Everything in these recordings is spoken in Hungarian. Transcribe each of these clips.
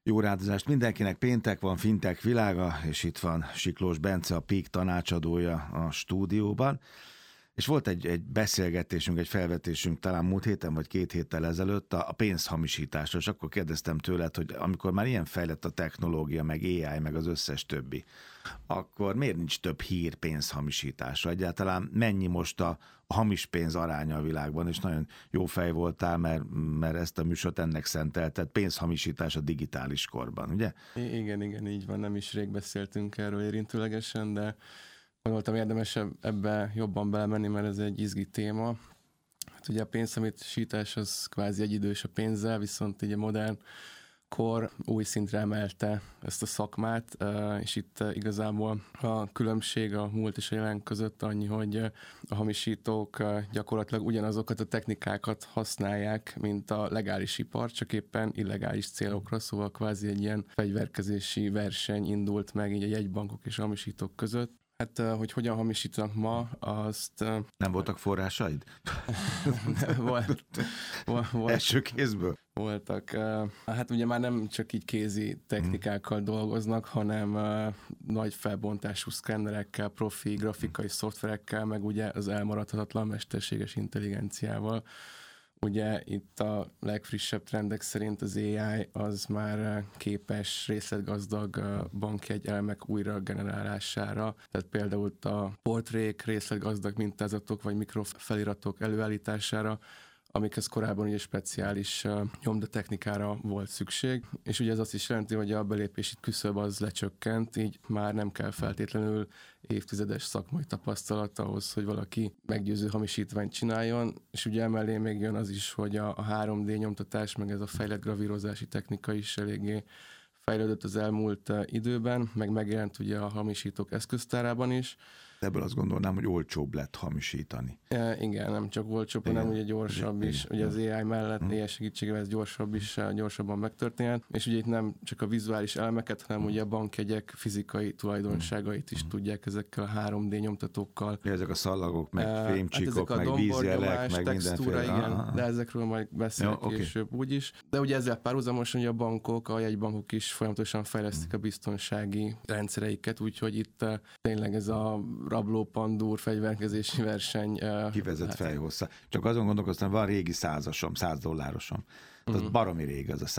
Jó rádozást mindenkinek, péntek van, fintech világa, és itt van Siklós Bence, a PEAK tanácsadója a stúdióban. És volt egy beszélgetésünk, egy felvetésünk talán múlt héten vagy 2 héttel ezelőtt a pénzhamisításról, és akkor kérdeztem tőled, hogy amikor már ilyen fejlett a technológia, meg AI, meg az összes többi, akkor miért nincs több hír pénzhamisításra? Egyáltalán mennyi most a hamis pénz aránya a világban, és nagyon jó fej voltál, mert ezt a műsort ennek szentelted, pénzhamisítás a digitális korban, ugye? Igen, így van, nem is rég beszéltünk erről érintőlegesen, de gondoltam érdemes ebbe jobban belemenni, mert ez egy izgi téma. Hát ugye a pénzhamisítás az kvázi egyidős a pénzzel, viszont ugye modern kor új szintre emelte ezt a szakmát, és itt igazából a különbség a múlt és a jelen között annyi, hogy a hamisítók gyakorlatilag ugyanazokat a technikákat használják, mint a legális ipar, csak éppen illegális célokra, szóval kvázi egy ilyen fegyverkezési verseny indult meg így a jegybankok és a hamisítók között. Hát, hogy hogyan hamisítanak ma, azt... Nem voltak forrásaid? Volt. Első kézből? Voltak. Hát ugye már nem csak így kézi technikákkal dolgoznak, hanem nagy felbontású szkennerekkel, profi grafikai szoftverekkel, meg ugye az elmaradhatatlan mesterséges intelligenciával. Ugye itt a legfrissebb trendek szerint az AI az már képes részletgazdag bankjegy elemek újra generálására, tehát például a portrék, részletgazdag mintázatok vagy mikrofeliratok előállítására, amikhez korábban ugye speciális nyomdatechnikára volt szükség, és ugye ez azt is jelenti, hogy a belépési küszöb az lecsökkent, így már nem kell feltétlenül évtizedes szakmai tapasztalat ahhoz, hogy valaki meggyőző hamisítványt csináljon, és ugye emellé még jön az is, hogy a 3D nyomtatás, meg ez a fejlett gravírozási technika is eléggé fejlődött az elmúlt időben, meg megjelent ugye a hamisítók eszköztárában is. Ebből azt gondolnám, hogy olcsóbb lett hamisítani. Igen, nem csak olcsóbb, hanem ugye gyorsabb is. Ugye az AI mellett AI segítségével ez gyorsabban megtörténhet. És ugye itt nem csak a vizuális elemeket, hanem ugye a bankjegyek fizikai tulajdonságait is tudják ezekkel a 3D nyomtatókkal. Ezek a szallagok, meg fémcsíkok, meg vízjelek, meg textúra, mindenféle. igen, de ezekről majd beszélek később úgyis. De ugye ezzel párhuzamosan a bankok, a jegybankok is folyamatosan fejlesztik a biztonsági rendszereiket, úgyhogy itt tényleg ez a rabló-pandúr fegyverkezési verseny. Kivezet fejhossza. Csak azon gondolkoztam, van régi százasom, $100. Az baromi régi az a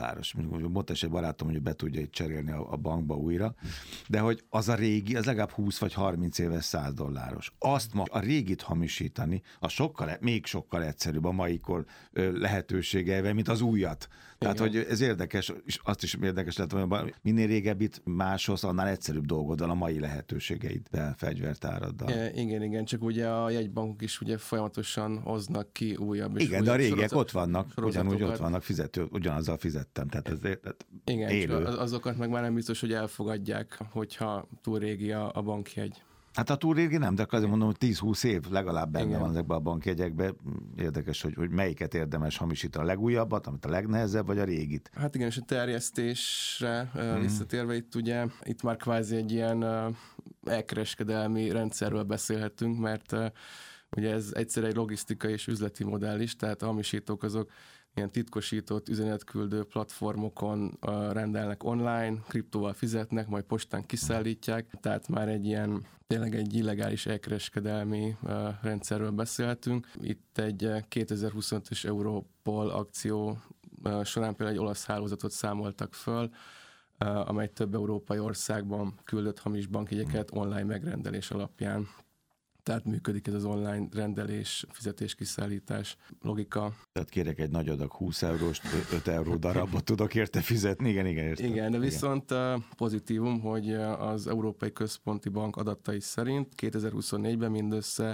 $100. Mondta egy barátom, hogy be tudja itt cserélni a bankba újra, de hogy az a régi, az legalább 20 vagy 30 éves $100. Azt ma a régit hamisítani, az még sokkal egyszerűbb a mai kor lehetőségeivel, mint az újat. Tehát, hogy ez érdekes, és azt is érdekes lett, hogy minél régebbit máshoz, annál egyszerűbb dolgod van a mai lehetőségeiddel, fegyvertáraddal. Igen, csak ugye a jegybankok is ugye folyamatosan hoznak ki újabb és igen, újabb de a régiek ott vannak, ugyanúgy ott vannak, ugyanazzal fizettem, tehát ez igen, élő. Azokat meg már nem biztos, hogy elfogadják, hogyha túl régi a bankjegy. Hát a túl régi nem, de azért mondom, hogy 10-20 év legalább benne van ezekben a bankjegyekben. Érdekes, hogy melyiket érdemes hamisítani, a legújabbat, amit a legnehezebb, vagy a régit. Hát igen, és a terjesztésre visszatérve itt már kvázi egy ilyen elkereskedelmi rendszerről beszélhetünk, mert ugye ez egyszer egy logisztikai és üzleti modell is, tehát a hamisítók azok ilyen titkosított üzenetküldő platformokon rendelnek online, kriptóval fizetnek, majd postán kiszállítják, tehát már tényleg egy illegális elkereskedelmi rendszerről beszélhetünk. Itt egy 2025-ös Europol akció során például egy olasz hálózatot számoltak föl, amely több európai országban küldött hamis bankjegyeket online megrendelés alapján. Tehát működik ez az online rendelés, fizetés-kiszállítás logika. Tehát kérek egy nagy adag 20 euróst, 5 euró darabot tudok érte fizetni. Igen, értem. Igen, de viszont pozitívum, hogy az Európai Központi Bank adatai szerint 2024-ben mindössze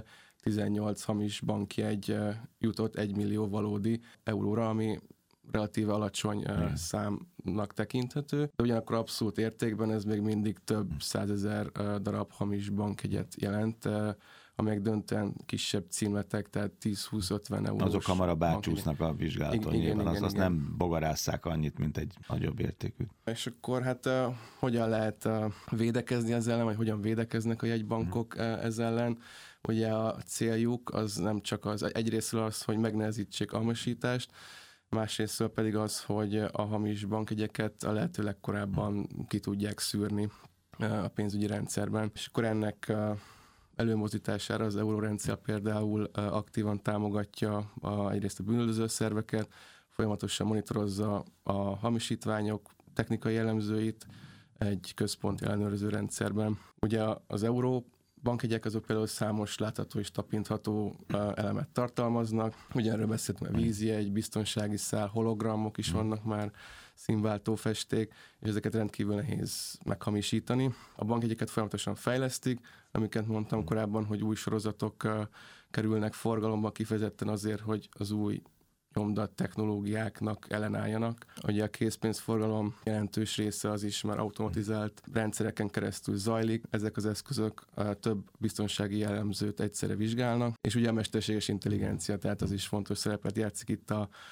18 hamis bankjegy jutott 1 millió valódi euróra, ami relatíve alacsony számnak tekinthető, de ugyanakkor abszolút értékben ez még mindig több 100 000 darab hamis bankjegyet jelent, amelyek döntően kisebb címletek, tehát 10-20-50 eurós. Azok hamarabb átcsúsznak a vizsgálaton, nyilván azt nem bogarásszák annyit, mint egy nagyobb értékű. És akkor hát hogyan lehet védekezni ezzel ellen, vagy hogyan védekeznek a jegybankok ez ellen? Ugye a céljuk az nem csak az, egyrészről az, hogy megnehezítsék a hamisítást, másrésztől pedig az, hogy a hamis bankjegyeket a lehető legkorábban ki tudják szűrni a pénzügyi rendszerben. És akkor ennek előmozdítására az eurórendszer például aktívan támogatja egyrészt a bűnöldöző szerveket, folyamatosan monitorozza a hamisítványok technikai jellemzőit egy központi ellenőrző rendszerben. Ugye az euró bankjegyek azok például számos látható és tapintható elemet tartalmaznak. Ugye erről beszéltünk, a vízjegy, biztonsági szál, hologramok is vannak már, színváltó festék, és ezeket rendkívül nehéz meghamisítani. A bankjegyeket folyamatosan fejlesztik, amiket mondtam korábban, hogy új sorozatok kerülnek forgalomba kifejezetten azért, hogy az új nyomdat technológiáknak ellenálljanak. Ugye a készpénzforgalom jelentős része az is már automatizált rendszereken keresztül zajlik. Ezek az eszközök több biztonsági jellemzőt egyszerre vizsgálnak, és ugye a mesterséges intelligencia, tehát az is fontos szerepet játszik itt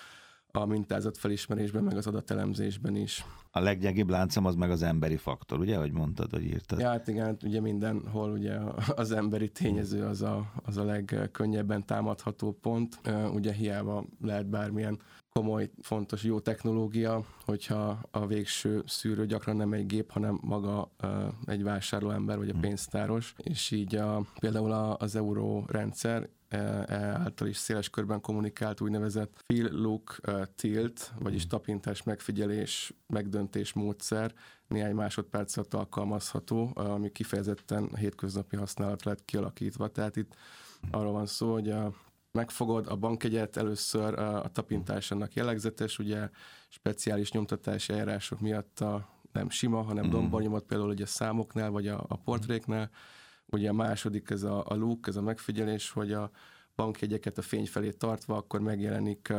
a mintázatfelismerésben, meg az adatelemzésben is. A leggyengébb láncem az meg az emberi faktor, ugye, ahogy mondtad, hogy írtad? Ja, hát igen, ugye mindenhol ugye az emberi tényező az a legkönnyebben támadható pont. Ugye hiába lehet bármilyen komoly, fontos, jó technológia, hogyha a végső szűrő gyakran nem egy gép, hanem maga egy vásárlóember vagy a pénztáros, és így például az eurórendszer által is széles körben kommunikált úgynevezett Fill, Look, Tilt, vagyis tapintás, megfigyelés, megdöntés módszer néhány másodperc alatt alkalmazható, ami kifejezetten a hétköznapi használat lett kialakítva. Tehát itt arról van szó, hogy megfogod a bankjegyet, először a tapintás annak jellegzetes, ugye speciális nyomtatási eljárások miatt nem sima, hanem dombornyomot, például ugye a számoknál, vagy a portréknál. Ugye a második, ez a look, ez a megfigyelés, hogy a bankjegyeket a fény felé tartva, akkor megjelenik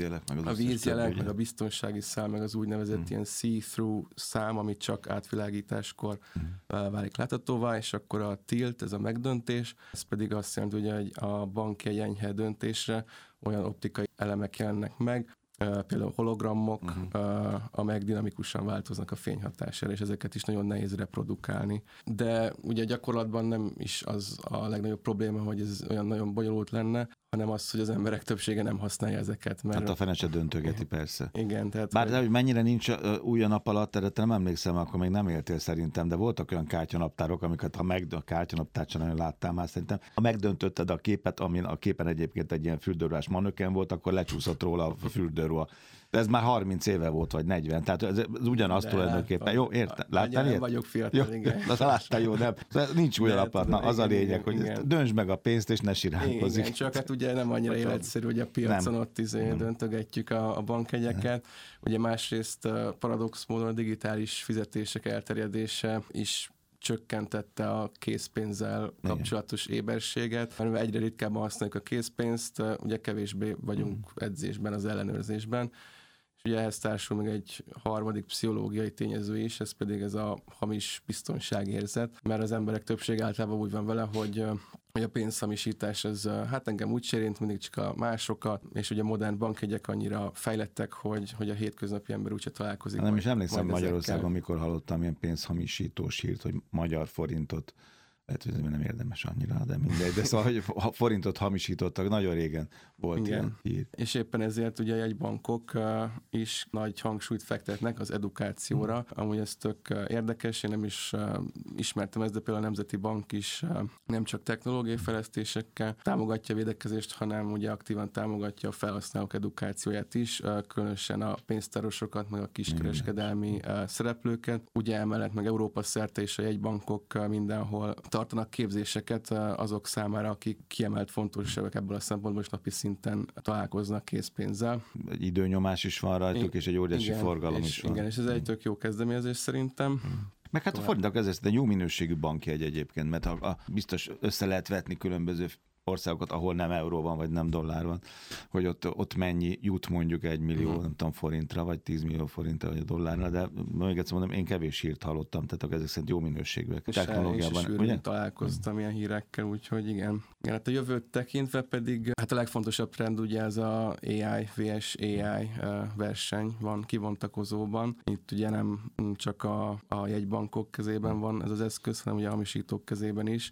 vízjelek, meg a biztonsági szám, meg az úgynevezett ilyen see-through szám, amit csak átvilágításkor válik láthatóvá, és akkor a tilt, ez a megdöntés, ez pedig azt jelenti, hogy a bankjegy enyhe döntésre olyan optikai elemek jelennek meg, például hologramok, amelyek dinamikusan változnak a fény hatására, és ezeket is nagyon nehéz reprodukálni. De ugye gyakorlatban nem is az a legnagyobb probléma, hogy ez olyan nagyon bonyolult lenne, hanem az, hogy az emberek többsége nem használja ezeket. Mert... Hát a fene se döntögeti, persze. Igen, tehát... Bár hogy mennyire nincs új a nap alatt, erre nem emlékszem, akkor még nem éltél szerintem, de voltak olyan kártyanaptárok, amiket a kártyanaptárt sem nagyon láttál már szerintem. Ha megdöntötted a képet, amin a képen egyébként egy ilyen fürdőruhás manöken volt, akkor lecsúszott róla a fürdőruha. De ez már 30 éve volt, vagy 40, tehát ez ugyanaz tulajdonképpen. Jó, érted? Láttál ilyet? Vagyok fiatal, jó, igen. De láttál, jó, nem. Nincs új a nap alatt. Na, az a lényeg, hogy döntsd meg a pénzt, és ne siránkozik. Igen, csak hát ugye nem annyira életszerű, hogy a piacon ott döntögetjük a bankjegyeket. Ugye másrészt paradox módon a digitális fizetések elterjedése is csökkentette a készpénzzel kapcsolatos éberséget, mert egyre ritkábban használjuk a készpénzt, ugye kevésbé vagyunk edzésben, az ellenőrzésben. És ugye ehhez társul még egy harmadik pszichológiai tényező is, ez pedig ez a hamis biztonságérzet, mert az emberek többsége általában úgy van vele, hogy a pénzhamisítás, ez hát engem úgy sérint, mindig csak a másokat, és ugye modern bankjegyek annyira fejlettek, hogy a hétköznapi ember úgyse találkozik. Nem is emlékszem Magyarországon, mikor hallottam ilyen pénzhamisítós hírt, hogy magyar forintot, lehet, hogy nem érdemes annyira, de mindegy, de szóval, hogy forintot hamisítottak, nagyon régen volt ilyen hír. És éppen ezért ugye jegybankok is nagy hangsúlyt fektetnek az edukációra. Amúgy ez tök érdekes, én nem is ismertem ezt, de például a Nemzeti Bank is nem csak technológiai fejlesztésekkel támogatja a védekezést, hanem ugye aktívan támogatja a felhasználók edukációját is, különösen a pénztárosokat, meg a kiskereskedelmi szereplőket. Ugye emellett meg Európa szerte és a jegybankok mindenhol tartanak képzéseket azok számára, akik kiemelt fontosságok ebből a szempontból, és napi szinten találkoznak készpénzzel. Egy időnyomás is van rajtuk, és egy óriási forgalom is van. Igen, és ez egy tök jó kezdeményezés szerintem. Meg hát a forintok ezért egy jó minőségű bankjegy egyébként, mert biztos össze lehet vetni különböző országokat, ahol nem euró van, vagy nem dollár van, hogy ott mennyi jut mondjuk 1 millió, nem tudom, forintra, vagy 10 millió forintra, vagy a dollárra, de még egyszer mondom, én kevés hírt hallottam, tehát ezek szerint jó minőségűek. Technológiában. És is találkoztam ilyen hírekkel, úgyhogy igen. Hát a jövőt tekintve pedig, hát a legfontosabb trend ugye ez a AI vs AI verseny van kivontakozóban. Itt ugye nem csak a jegybankok kezében van ez az eszköz, hanem ugye a hamisítók kezében is.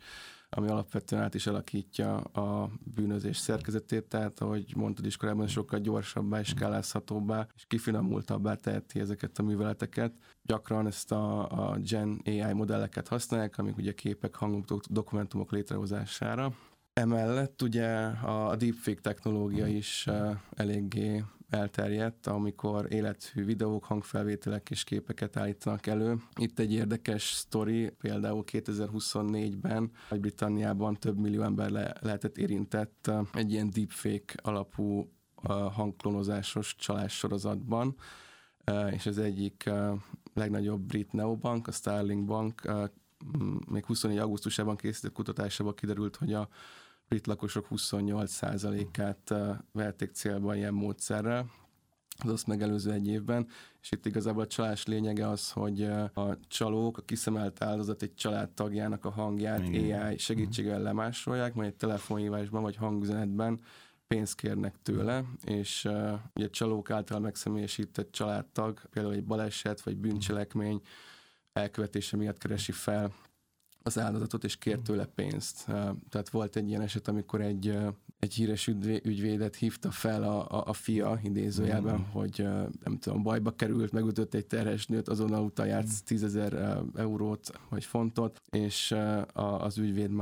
ami alapvetően át is alakítja a bűnözés szerkezetét, tehát ahogy mondtad is korábban, sokkal gyorsabbá és skálázhatóbbá és kifinomultabbá teheti ezeket a műveleteket. Gyakran ezt a Gen AI modelleket használják, amik ugye képek, hangok, dokumentumok létrehozására. Emellett ugye a deepfake technológia is eléggé elterjedt, amikor élethű videók, hangfelvételek és képeket állítanak elő. Itt egy érdekes sztori, például 2024-ben Nagy-Britanniában több millió ember lehetett érintett egy ilyen deepfake alapú hangklonozásos csalássorozatban, és az egyik legnagyobb brit neobank, a Starling Bank, még 24. augusztusában készített kutatásában kiderült, hogy a brit lakosok 28%-át vették célba ilyen módszerrel, az azt megelőző egy évben, és itt igazából a csalás lényege az, hogy a csalók, a kiszemelt áldozat egy családtagjának a hangját AI segítségével lemásolják, majd egy telefonhívásban vagy hangüzenetben pénzt kérnek tőle, és ugye a csalók által megszemélyesített családtag, például egy baleset vagy bűncselekmény elkövetése miatt keresi fel az áldozatot, és kér tőle pénzt. Tehát volt egy ilyen eset, amikor egy híres ügyvédet hívta fel a fia, idézőjelben, hogy nem tudom, bajba került, megütött egy terhes nőt, azonnal utaljárt 10 000 eurót vagy fontot, és az ügyvéd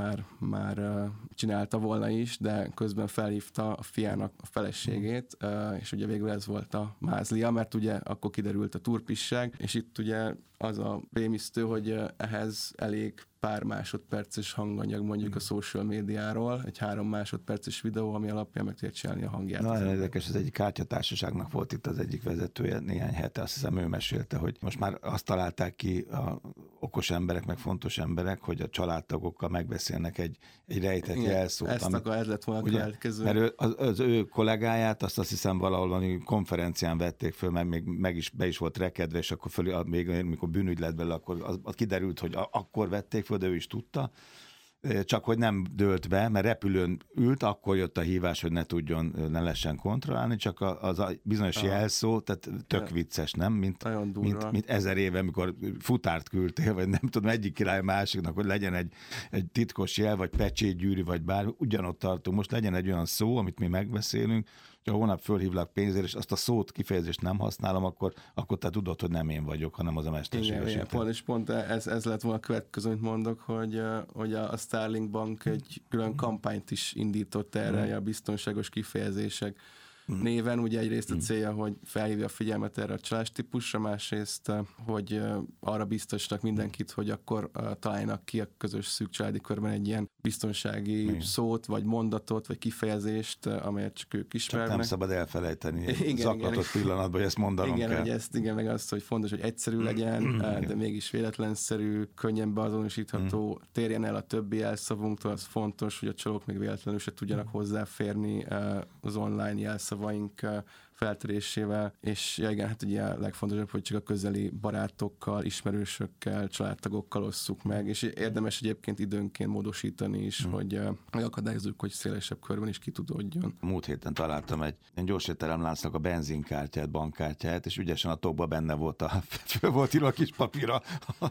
már csinálta volna is, de közben felhívta a fiának a feleségét, és ugye végül ez volt a mázlia, mert ugye akkor kiderült a turpisság, és itt ugye az a rémisztő, hogy ehhez elég pár másodperces hanganyag mondjuk a social médiáról, egy 3 másodperces videó, ami alapján meg tudja csinálni a hangját. Nagyon érdekes, az egyik kártyatársaságnak volt itt az egyik vezetője néhány hete, azt hiszem ő mesélte, hogy most már azt találták ki a okos emberek, meg fontos emberek, hogy a családtagokkal megbeszélnek egy rejtett jelszót. Ez lett volna a következő. Mert az ő kollégáját azt hiszem valahol valami konferencián vették föl, mert még be is volt rekedve, és akkor még amikor bűnügy lett belőle, akkor az kiderült, hogy akkor vették föl, de ő is tudta, csak hogy nem dőlt be, mert repülőn ült, akkor jött a hívás, hogy ne lehessen kontrollálni, csak az a bizonyos jelszó, tehát tök vicces, nem? Mint 1000 éve, amikor futárt küldtél, vagy nem tudom, egyik király másiknak, hogy legyen egy titkos jel, vagy pecsétgyűrű, vagy bármi, ugyanott tartunk. Most legyen egy olyan szó, amit mi megbeszélünk, ha holnap fölhívlak pénzért, és azt a szót, kifejezést nem használom, akkor te tudod, hogy nem én vagyok, hanem az a mesterséges. Igen, és pont ez lett volna a következő, amit mondok, hogy a Starling Bank egy külön kampányt is indított erre, a biztonságos kifejezések néven. Ugye egyrészt a célja, hogy felhívja a figyelmet erre a csalástípusra, másrészt, hogy arra biztosnak mindenkit, hogy akkor találjanak ki a közös szűk családi körben egy ilyen biztonsági szót, vagy mondatot, vagy kifejezést, amelyet csak ők ismernek. Csak nem szabad elfelejteni zaklatott pillanatban, hogy ezt mondanom kell. Meg azt, hogy fontos, hogy egyszerű legyen, de mégis véletlenszerű, könnyen beazonosítható, térjen el a többi jelszavunktól, az fontos, hogy a csalók még véletlenül se tudjanak hozzáférni az online jelszavaink feltörésével, és igen, hát ugye a legfontosabb, hogy csak a közeli barátokkal, ismerősökkel, családtagokkal osszuk meg, és érdemes egyébként időnként módosítani is, hogy akadályozzuk, hogy szélesebb körben is kitudódjon. Múlt héten találtam egy gyorsétteremláncnak a benzinkártyát, bankkártyáját, és ügyesen a tokban benne volt föl volt írva a kis papírra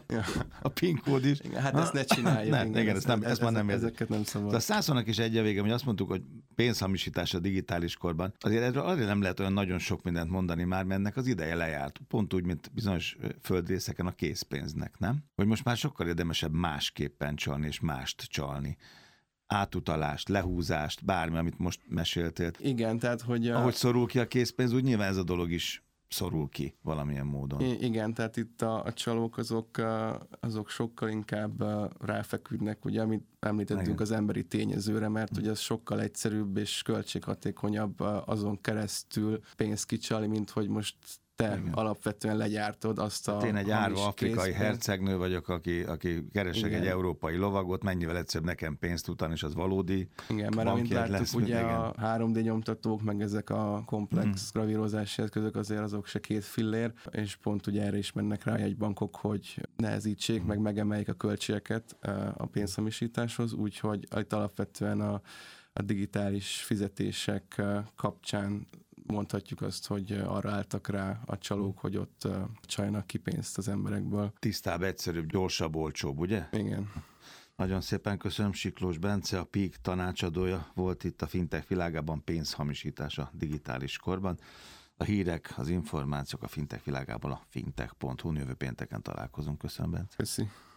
a PIN kód is. Igen, hát ezt ne csináljuk. Ezt már nem ezeket nem szabad. A Szászónak is egy a vége, hogy azt mondtuk, hogy pénzhamisítás a digitális korban. Azért nem lehet olyan nagyon sok mindent mondani már, mert ennek az ideje lejárt. Pont úgy, mint bizonyos földrészeken a készpénznek, nem? Hogy most már sokkal érdemesebb másképpen csalni és mást csalni. Átutalást, lehúzást, bármi, amit most meséltél. Igen, tehát hogy... Ahogy szorul ki a készpénz, úgy nyilván ez a dolog is szorul ki valamilyen módon. Igen, tehát itt a csalók azok sokkal inkább ráfeküdnek, ugye, amit említettünk az emberi tényezőre, mert ugye az sokkal egyszerűbb és költséghatékonyabb azon keresztül pénzt kicsalni, mint hogy most te alapvetően legyártod azt a én egy árva afrikai hercegnő vagyok, aki keresek egy európai lovagot, mennyivel egyszerűbb nekem pénzt utalni, és az valódi. Igen, mert amint láttuk, ugye a 3D nyomtatók, meg ezek a komplex gravírozási eszközök azért azok se 2 fillér, és pont ugye erre is mennek rá egy bankok, hogy nehezítsék, meg megemeljék a költségeket a pénzhamisításhoz, úgyhogy itt alapvetően a digitális fizetések kapcsán mondhatjuk azt, hogy arra álltak rá a csalók, hogy ott csaljanak ki pénzt az emberekből. Tisztább, egyszerűbb, gyorsabb, olcsóbb, ugye? Igen. Nagyon szépen köszönöm. Siklós Bence, a PEAK tanácsadója volt itt a fintech világában, pénzhamisítás a digitális korban. A hírek, az információk a fintech világában a fintech.hu. Jövő pénteken találkozunk. Köszönöm, Bence. Köszi.